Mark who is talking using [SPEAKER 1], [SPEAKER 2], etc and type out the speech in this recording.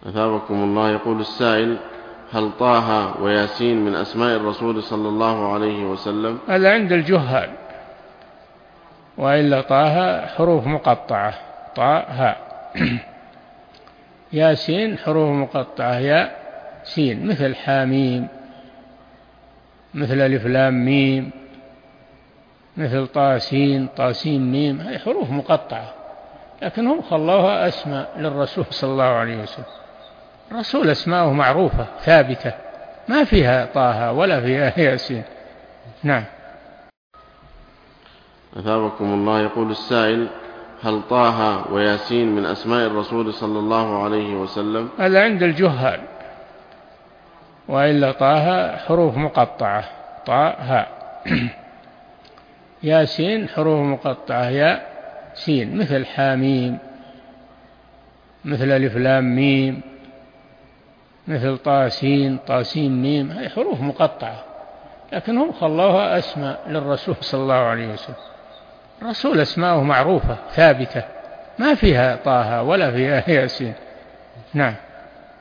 [SPEAKER 1] أثابكم الله. يقول السائل: هل طه وياسين من أسماء الرسول صلى الله عليه وسلم؟
[SPEAKER 2] هذا عند الجهال، وإلا طه حروف مقطعة، طاء هاء. ياسين حروف مقطعة، ياء سين، مثل حاميم، مثل ألف لام ميم، مثل طاسين، طاسين ميم، هذه حروف مقطعة، لكن هم خلوها أسماء للرسول صلى الله عليه وسلم. الرسول أسماءه معروفة ثابتة، ما فيها طه ولا فيها ياسين. نعم.
[SPEAKER 1] أثابكم الله. يقول السائل: هل طه وياسين من أسماء الرسول صلى الله عليه وسلم؟
[SPEAKER 2] هذا عند الجهال، وإلا طه حروف مقطعة، طاء هاء. ياسين حروف مقطعة، ياء سين، مثل حاميم، مثل ألف لام ميم، مثل طاسين، طاسين ميم، هذه حروف مقطعة، لكن هم خلوها أسماء للرسول صلى الله عليه وسلم. الرسول أسماءه معروفة ثابتة، ما فيها طه ولا فيها ياسين. نعم.